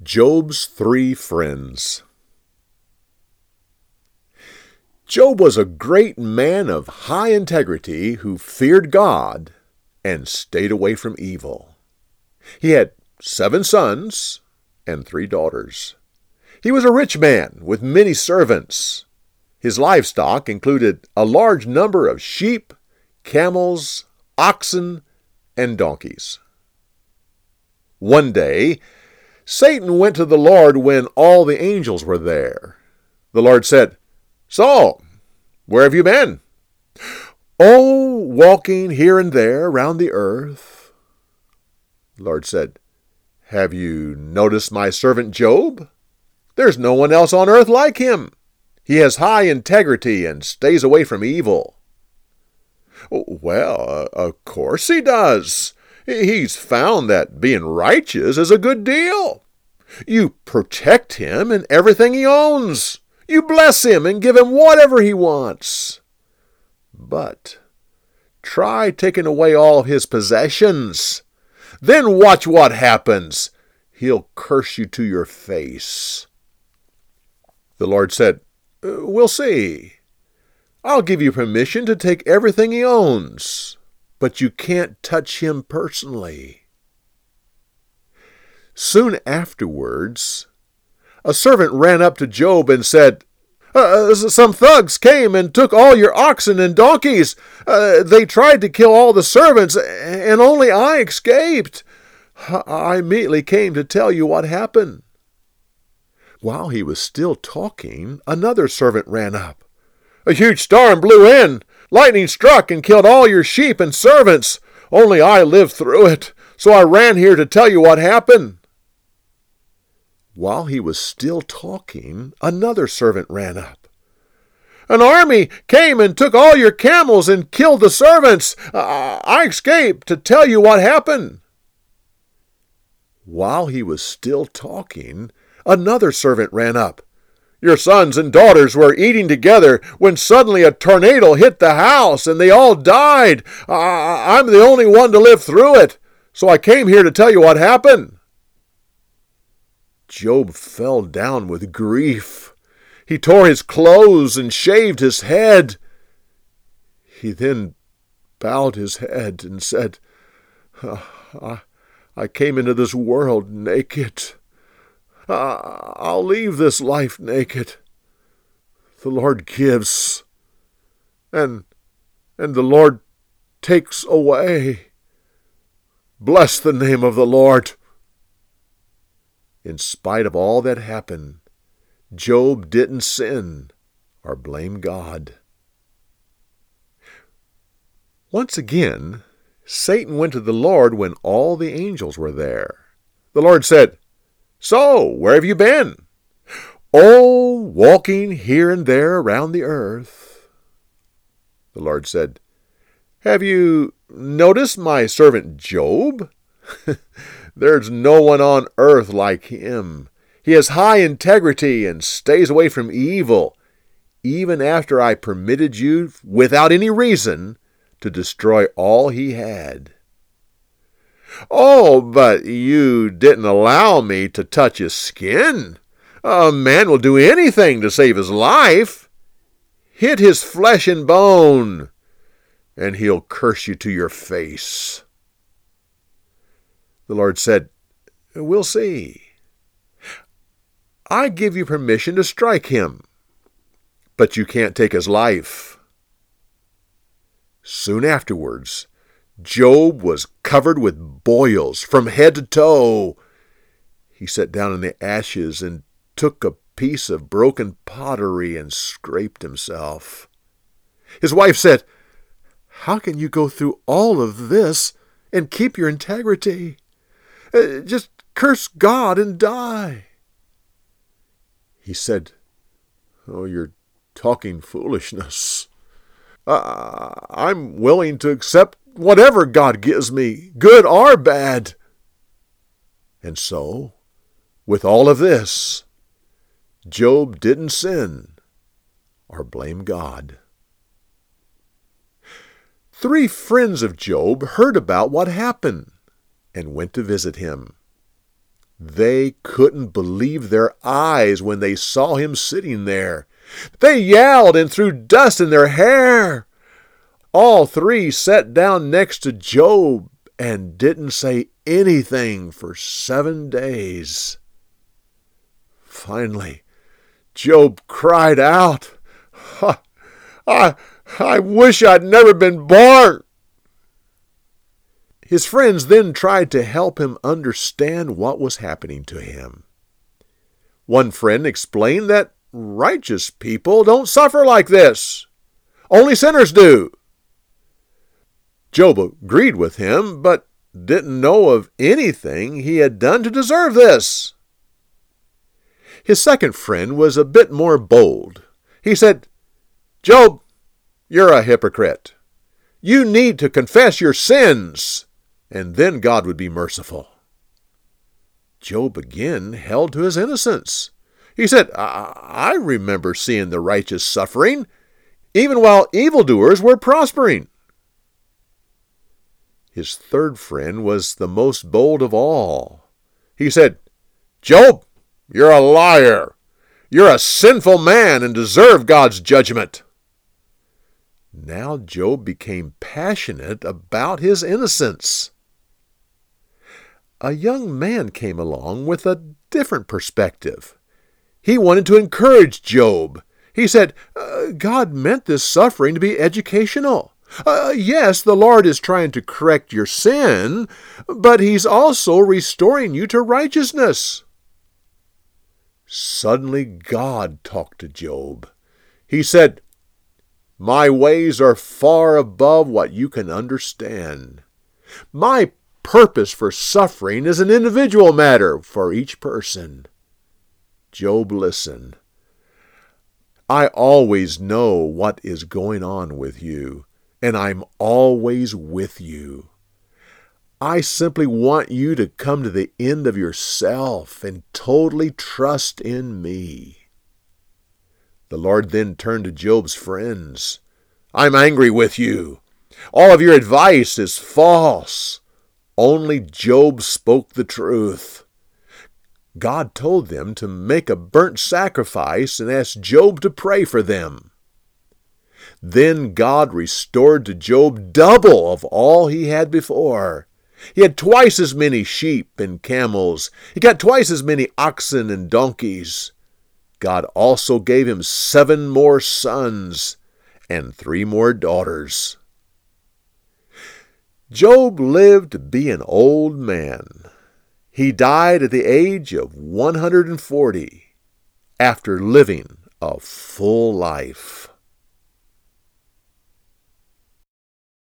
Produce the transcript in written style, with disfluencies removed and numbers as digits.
Job's three friends. Job was a great man of high integrity who feared God and stayed away from evil. He had 7 sons and 3 daughters. He was a rich man with many servants. His livestock included a large number of sheep, camels, oxen, and donkeys. One day, Satan went to the Lord when all the angels were there. The Lord said, "So, where have you been?" "Oh, walking here and there around the earth." The Lord said, "Have you noticed my servant Job? There's no one else on earth like him. He has high integrity and stays away from evil." "Well, of course he does. He's found that being righteous is a good deal. You protect him and everything he owns. You bless him and give him whatever he wants. But try taking away all his possessions. Then watch what happens. He'll curse you to your face." The Lord said, "We'll see. I'll give you permission to take everything he owns, but you can't touch him personally." Soon afterwards, a servant ran up to Job and said, "Some thugs came and took all your oxen and donkeys. They tried to kill all the servants, and only I escaped. I immediately came to tell you what happened." While he was still talking, another servant ran up. "A huge storm blew in. Lightning struck and killed all your sheep and servants. Only I lived through it, so I ran here to tell you what happened." While he was still talking, another servant ran up. "An army came and took all your camels and killed the servants. I escaped to tell you what happened." While he was still talking, another servant ran up. "Your sons and daughters were eating together when suddenly a tornado hit the house and they all died. I'm the only one to live through it, so I came here to tell you what happened." Job fell down with grief. He tore his clothes and shaved his head. He then bowed his head and said, I came into this world naked. I'll leave this life naked. The Lord gives, and the Lord takes away. Bless the name of the Lord." In spite of all that happened, Job didn't sin or blame God. Once again, Satan went to the Lord when all the angels were there. The Lord said, "So, where have you been?" "Oh, walking here and there around the earth." The Lord said, "Have you noticed my servant Job? There's no one on earth like him. He has high integrity and stays away from evil, even after I permitted you, without any reason, to destroy all he had." "Oh, but you didn't allow me to touch his skin. A man will do anything to save his life. Hit his flesh and bone, and he'll curse you to your face." The Lord said, "We'll see. I give you permission to strike him, but you can't take his life." Soon afterwards, Job was covered with boils from head to toe. He sat down in the ashes and took a piece of broken pottery and scraped himself. His wife said, "How can you go through all of this and keep your integrity? Just curse God and die." He said, "Oh, you're talking foolishness. I'm willing to accept whatever God gives me, good or bad." And so, with all of this, Job didn't sin or blame God. 3 friends of Job heard about what happened and went to visit him. They couldn't believe their eyes when they saw him sitting there. They yelled and threw dust in their hair. All three sat down next to Job and didn't say anything for 7 days. Finally, Job cried out, I wish I'd never been born. His friends then tried to help him understand what was happening to him. One friend explained that righteous people don't suffer like this. Only sinners do. Job agreed with him, but didn't know of anything he had done to deserve this. His second friend was a bit more bold. He said, Job, you're a hypocrite. You need to confess your sins, and then God would be merciful. Job again held to his innocence. He said, I remember seeing the righteous suffering, even while evildoers were prospering. His third friend was the most bold of all. He said, Job, you're a liar. You're a sinful man and deserve God's judgment. Now Job became passionate about his innocence. A young man came along with a different perspective. He wanted to encourage Job. He said, God meant this suffering to be educational. Yes, the Lord is trying to correct your sin, but He's also restoring you to righteousness. Suddenly God talked to Job. He said, My ways are far above what you can understand. My purpose for suffering is an individual matter for each person. Job, listen. I always know what is going on with you, and I'm always with you. I simply want you to come to the end of yourself and totally trust in me. The Lord then turned to Job's friends. I'm angry with you. All of your advice is false. Only Job spoke the truth. God told them to make a burnt sacrifice and asked Job to pray for them. Then God restored to Job double of all he had before. He had twice as many sheep and camels. He got twice as many oxen and donkeys. God also gave him 7 more sons and 3 more daughters. Job lived to be an old man. He died at the age of 140 after living a full life.